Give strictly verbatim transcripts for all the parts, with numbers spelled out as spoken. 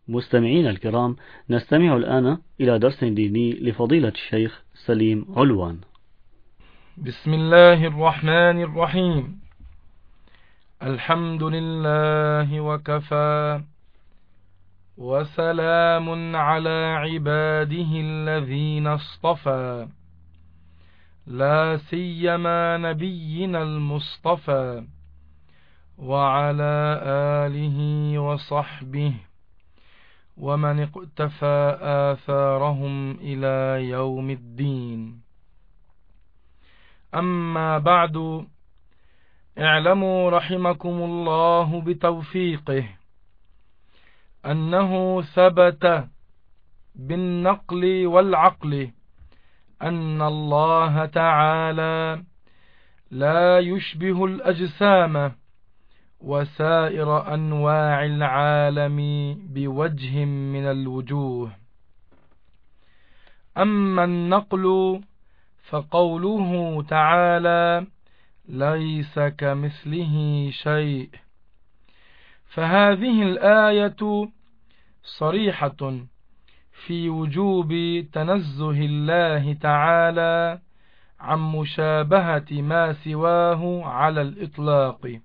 مستمعين الكرام، نستمع الآن إلى درس ديني لفضيلة الشيخ سليم علوان. بسم الله الرحمن الرحيم. الحمد لله وكفى، وسلام على عباده الذين اصطفى، لا سيما نبينا المصطفى، وعلى آله وصحبه ومن اقتفى آثارهم إلى يوم الدين. أما بعد، اعلموا رحمكم الله بتوفيقه أنه ثبت بالنقل والعقل أن الله تعالى لا يشبه الأجسام وسائر أنواع العالم بوجه من الوجوه. أما النقل فقوله تعالى ليس كمثله شيء، فهذه الآية صريحة في وجوب تنزه الله تعالى عن مشابهة ما سواه على الإطلاق،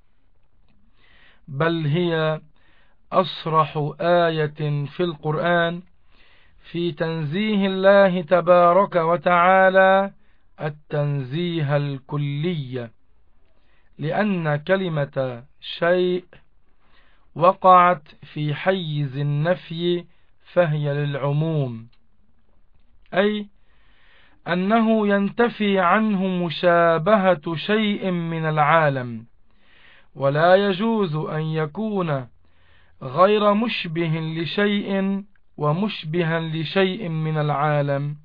بل هي أصرح آية في القرآن في تنزيه الله تبارك وتعالى التنزيه الكلي، لأن كلمة شيء وقعت في حيز النفي فهي للعموم، أي أنه ينتفي عنه مشابهة شيء من العالم، ولا يجوز أن يكون غير مشبه لشيء ومشبها لشيء من العالم.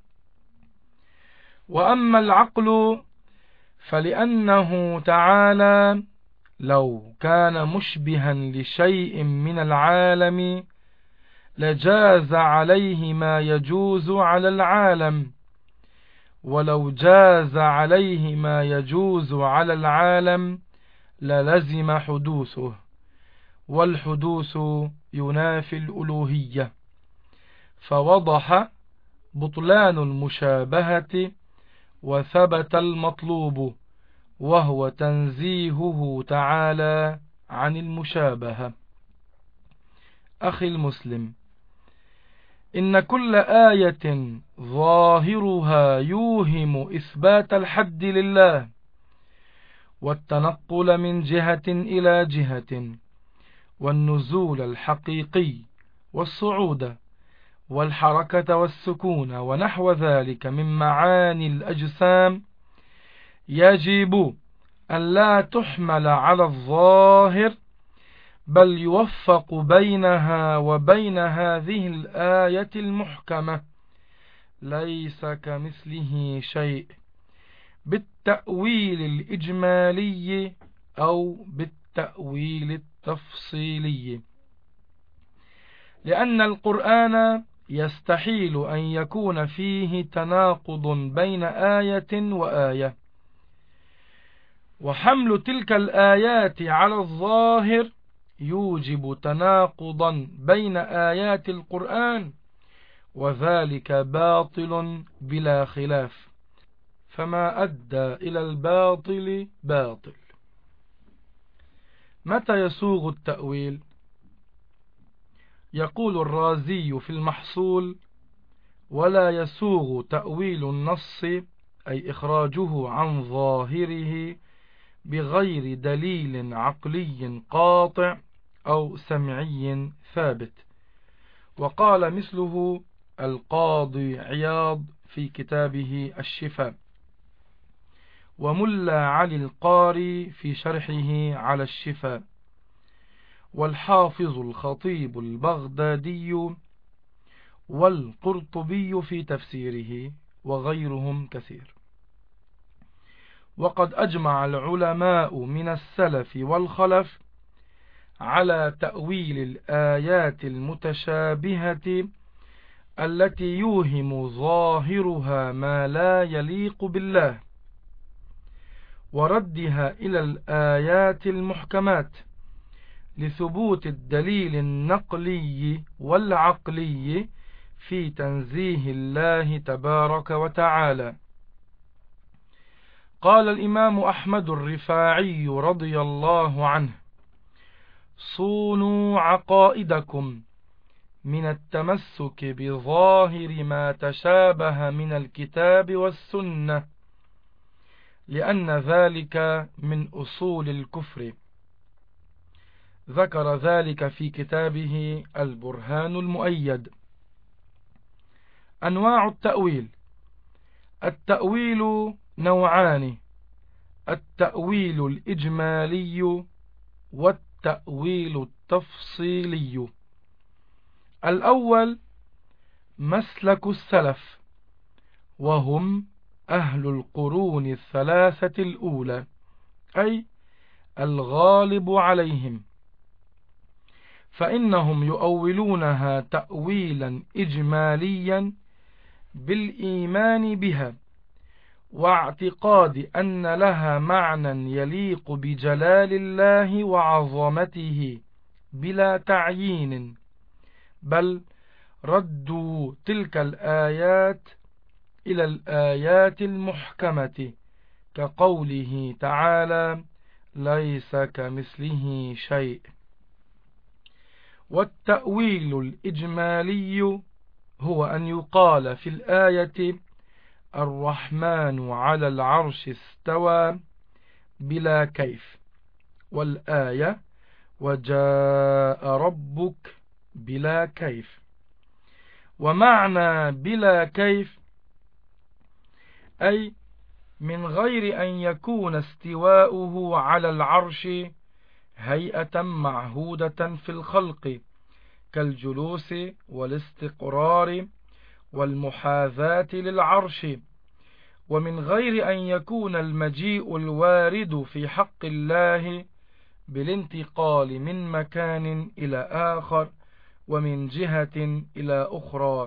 وأما العقل فلأنه تعالى لو كان مشبها لشيء من العالم لجاز عليه ما يجوز على العالم، ولو جاز عليه ما يجوز على العالم للزم حدوثه، والحدوث ينافي الألوهية، فوضح بطلان المشابهة وثبت المطلوب، وهو تنزيهه تعالى عن المشابهة. أخي المسلم، إن كل آية ظاهرها يوهم إثبات الحد لله والتنقل من جهة إلى جهة، والنزول الحقيقي والصعود والحركة والسكون ونحو ذلك من معاني الأجسام، يجب أن لا تحمل على الظاهر، بل يوفق بينها وبين هذه الآية المحكمة ليس كمثله شيء بالتأويل الإجمالي أو بالتأويل التفصيلي، لأن القرآن يستحيل أن يكون فيه تناقض بين آية وآية، وحمل تلك الآيات على الظاهر يوجب تناقضا بين آيات القرآن، وذلك باطل بلا خلاف، فما أدى إلى الباطل باطل. متى يسوغ التأويل؟ يقول الرازي في المحصول: ولا يسوغ تأويل النص، أي إخراجه عن ظاهره بغير دليل عقلي قاطع أو سمعي ثابت. وقال مثله القاضي عياض في كتابه الشفاء، وملا علي القاري في شرحه على الشفاء، والحافظ الخطيب البغدادي، والقرطبي في تفسيره، وغيرهم كثير. وقد أجمع العلماء من السلف والخلف على تأويل الآيات المتشابهة التي يوهم ظاهرها ما لا يليق بالله، وردها إلى الآيات المحكمات لثبوت الدليل النقلي والعقلي في تنزيه الله تبارك وتعالى. قال الإمام أحمد الرفاعي رضي الله عنه: صونوا عقائدكم من التمسك بظاهر ما تشابه من الكتاب والسنة، لأن ذلك من أصول الكفر. ذكر ذلك في كتابه البرهان المؤيد. أنواع التأويل: التأويل نوعان: التأويل الإجمالي والتأويل التفصيلي. الأول مسلك السلف، وهم أهل القرون الثلاثة الأولى، أي الغالب عليهم، فإنهم يؤولونها تأويلا إجماليا بالإيمان بها واعتقاد أن لها معنى يليق بجلال الله وعظمته بلا تعيين، بل ردوا تلك الآيات إلى الآيات المحكمة كقوله تعالى: ليس كمثله شيء. والتأويل الإجمالي هو أن يقال في الآية: الرحمن على العرش استوى بلا كيف، والآية: وجاء ربك بلا كيف. ومعنى بلا كيف أي من غير أن يكون استواؤه على العرش هيئة معهودة في الخلق كالجلوس والاستقرار والمحاذاة للعرش، ومن غير أن يكون المجيء الوارد في حق الله بالانتقال من مكان إلى آخر ومن جهة إلى أخرى،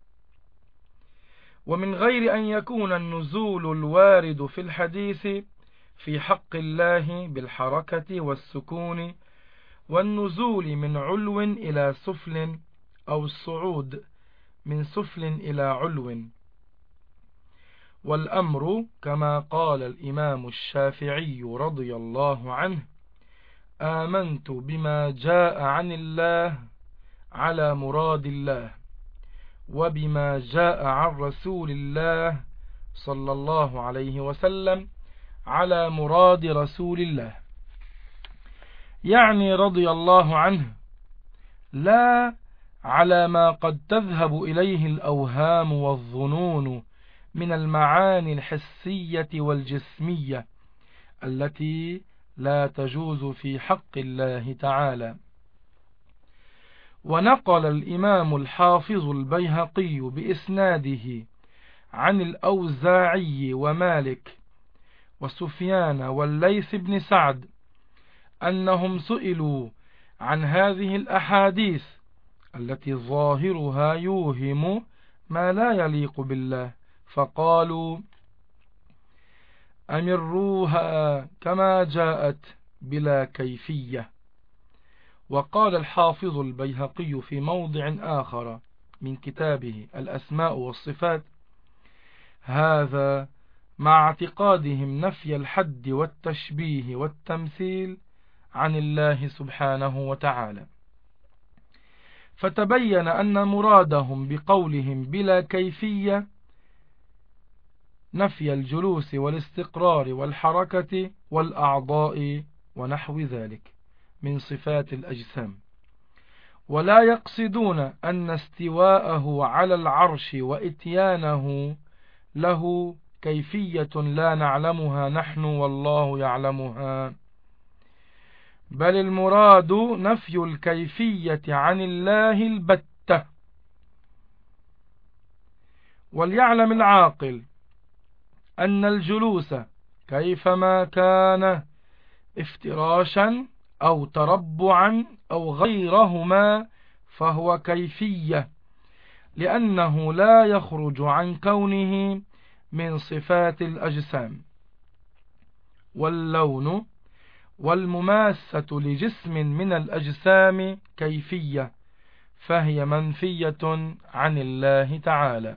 ومن غير أن يكون النزول الوارد في الحديث في حق الله بالحركة والسكون والنزول من علو إلى سفل أو الصعود من سفل إلى علو. والأمر كما قال الإمام الشافعي رضي الله عنه: آمنت بما جاء عن الله على مراد الله، وبما جاء عن رسول الله صلى الله عليه وسلم على مراد رسول الله. يعني رضي الله عنه، لا على ما قد تذهب إليه الأوهام والظنون من المعاني الحسية والجسمية التي لا تجوز في حق الله تعالى. ونقل الإمام الحافظ البيهقي بإسناده عن الأوزاعي ومالك وسفيان والليث بن سعد أنهم سئلوا عن هذه الأحاديث التي ظاهرها يوهم ما لا يليق بالله، فقالوا: أمروها كما جاءت بلا كيفية. وقال الحافظ البيهقي في موضع آخر من كتابه الأسماء والصفات: هذا مع اعتقادهم نفي الحد والتشبيه والتمثيل عن الله سبحانه وتعالى. فتبين أن مرادهم بقولهم بلا كيفية نفي الجلوس والاستقرار والحركة والأعضاء ونحو ذلك من صفات الأجسام، ولا يقصدون أن استواءه على العرش وإتيانه له كيفية لا نعلمها نحن والله يعلمها، بل المراد نفي الكيفية عن الله البتة. وليعلم العاقل أن الجلوس كيفما كان افتراشا أو تربعا أو غيرهما فهو كيفية، لأنه لا يخرج عن كونه من صفات الأجسام. واللون والمماسة لجسم من الأجسام كيفية، فهي منفية عن الله تعالى.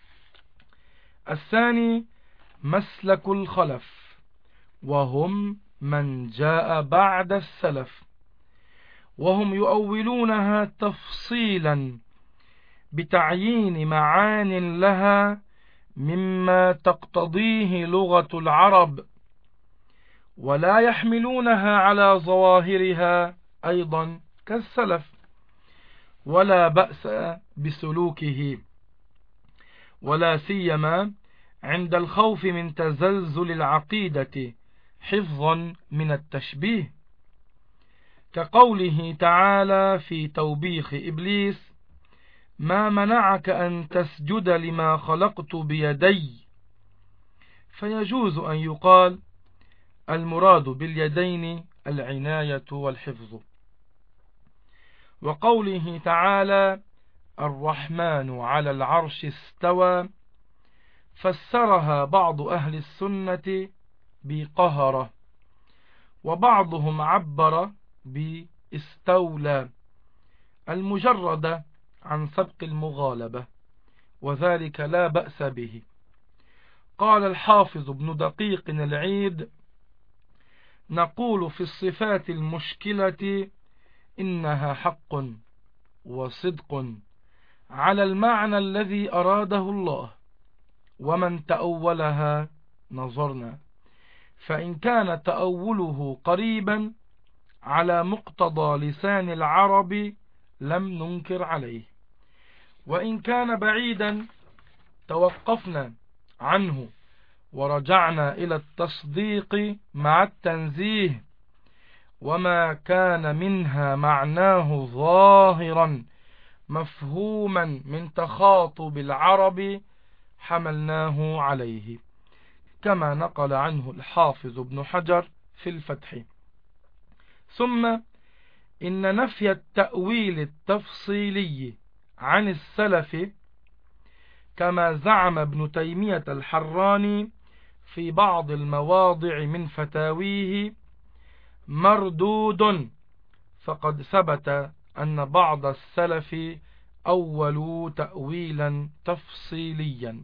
الثاني مسلك الخلف، وهم من جاء بعد السلف، وهم يؤولونها تفصيلا بتعيين معان لها مما تقتضيه لغة العرب، ولا يحملونها على ظواهرها أيضا كالسلف، ولا بأس بسلوكه، ولا سيما عند الخوف من تزلزل العقيدة حفظا من التشبيه، كقوله تعالى في توبيخ إبليس: ما منعك أن تسجد لما خلقت بيدي. فيجوز أن يقال المراد باليدين العناية والحفظ. وقوله تعالى: الرحمن على العرش استوى، فسرها بعض أهل السنة بقهرة، وبعضهم عبر باستولى المجرد عن سبق المغالبة، وذلك لا بأس به. قال الحافظ ابن دقيق العيد: نقول في الصفات المشكلة إنها حق وصدق على المعنى الذي أراده الله، ومن تأولها نظرنا، فإن كان تأوله قريبا على مقتضى لسان العرب لم ننكر عليه، وإن كان بعيدا توقفنا عنه ورجعنا إلى التصديق مع التنزيه، وما كان منها معناه ظاهرا مفهوما من تخاطب العرب حملناه عليه، كما نقل عنه الحافظ ابن حجر في الفتح. ثم إن نفي التأويل التفصيلي عن السلف، كما زعم ابن تيمية الحراني في بعض المواضع من فتاويه، مردود، فقد ثبت أن بعض السلف أولوا تأويلا تفصيليا.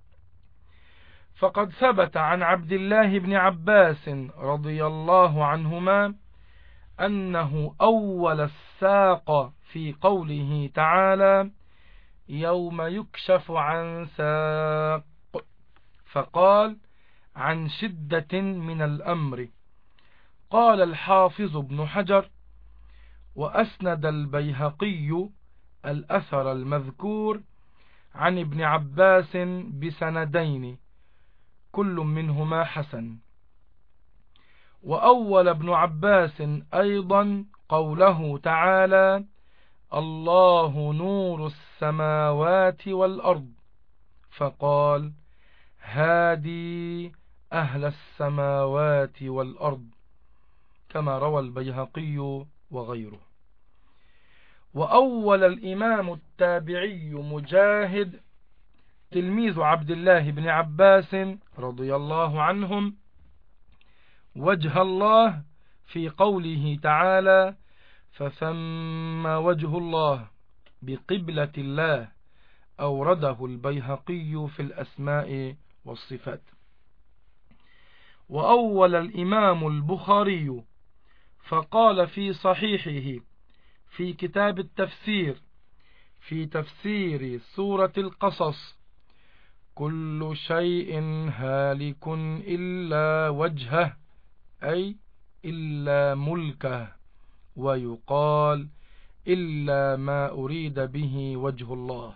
فقد ثبت عن عبد الله بن عباس رضي الله عنهما أنه أول الساق في قوله تعالى: يوم يكشف عن ساق، فقال: عن شدة من الأمر. قال الحافظ ابن حجر: وأسند البيهقي الأثر المذكور عن ابن عباس بسندين كل منهما حسن. وأول ابن عباس أيضا قوله تعالى: الله نور السماوات والأرض، فقال: هادي أهل السماوات والأرض، كما روى البيهقي وغيره. وأول الإمام التابعي مجاهد تلميذ عبد الله بن عباس رضي الله عنهم وجه الله في قوله تعالى: فثم وجه الله بقبلة الله، أورده البيهقي في الأسماء والصفات. وأول الإمام البخاري فقال في صحيحه في كتاب التفسير في تفسير سورة القصص: كل شيء هالك إلا وجهه، أي إلا ملكه، ويقال إلا ما أريد به وجه الله.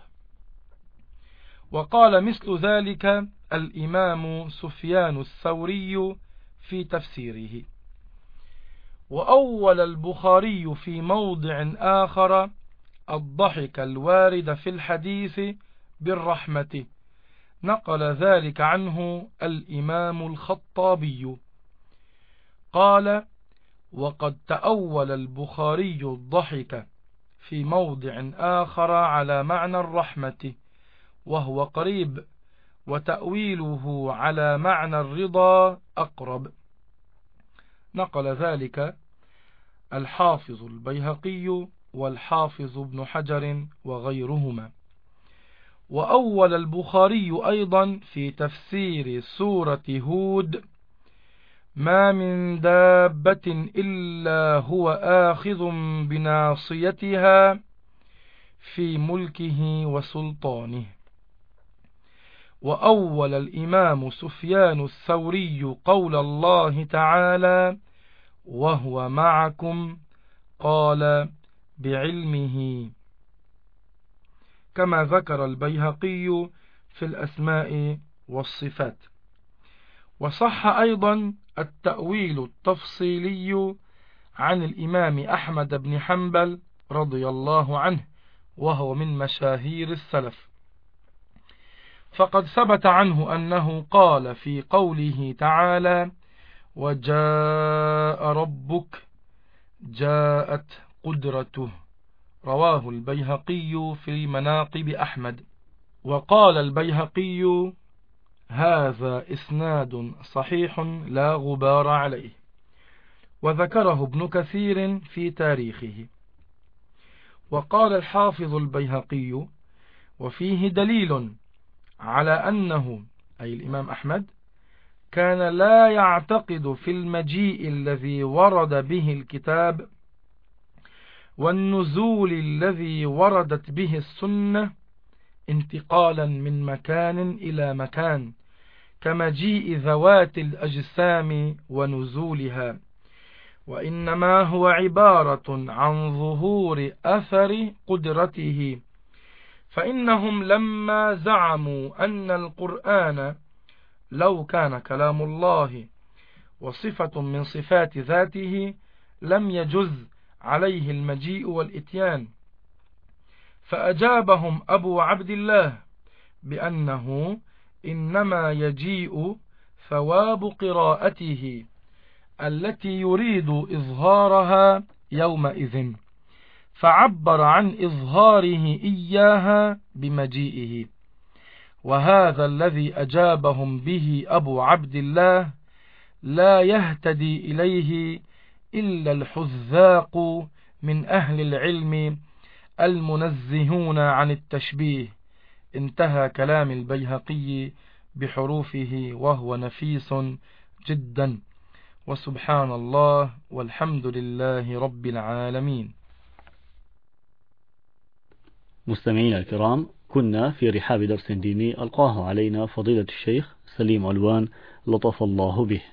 وقال مثل ذلك الإمام سفيان الثوري في تفسيره. وأول البخاري في موضع آخر الضحك الوارد في الحديث بالرحمة، نقل ذلك عنه الإمام الخطابي. قال: وقد تأول البخاري الضحك في موضع آخر على معنى الرحمة، وهو قريب، وتأويله على معنى الرضا أقرب. نقل ذلك الحافظ البيهقي والحافظ ابن حجر وغيرهما. وأول البخاري أيضا في تفسير سورة هود: ما من دابة إلا هو آخذ بناصيتها في ملكه وسلطانه. وأول الإمام سفيان الثوري قول الله تعالى: وهو معكم، قال: بعلمه، كما ذكر البيهقي في الأسماء والصفات. وصح أيضا التأويل التفصيلي عن الإمام أحمد بن حنبل رضي الله عنه، وهو من مشاهير السلف، فقد ثبت عنه أنه قال في قوله تعالى: وجاء ربك، جاءت قدرته. رواه البيهقي في مناقب أحمد. وقال البيهقي: هذا إسناد صحيح لا غبار عليه. وذكره ابن كثير في تاريخه. وقال الحافظ البيهقي: وفيه دليل على أنه، أي الإمام أحمد، كان لا يعتقد في المجيء الذي ورد به الكتاب والنزول الذي وردت به السنة انتقالا من مكان إلى مكان، كمجيء ذوات الأجسام ونزولها، وإنما هو عبارة عن ظهور أثر قدرته. فإنهم لما زعموا أن القرآن لو كان كلام الله وصفة من صفات ذاته لم يجز عليه المجيء والإتيان، فأجابهم أبو عبد الله بأنه إنما يجيء ثواب قراءته التي يريد إظهارها يومئذ، فعبر عن إظهاره إياها بمجيئه. وهذا الذي أجابهم به أبو عبد الله لا يهتدي إليه إلا الحذاق من أهل العلم المنزهون عن التشبيه. انتهى كلام البيهقي بحروفه، وهو نفيس جدا. وسبحان الله والحمد لله رب العالمين. مستمعينا الكرام، كنا في رحاب درس ديني ألقاه علينا فضيلة الشيخ سليم علوان لطف الله به.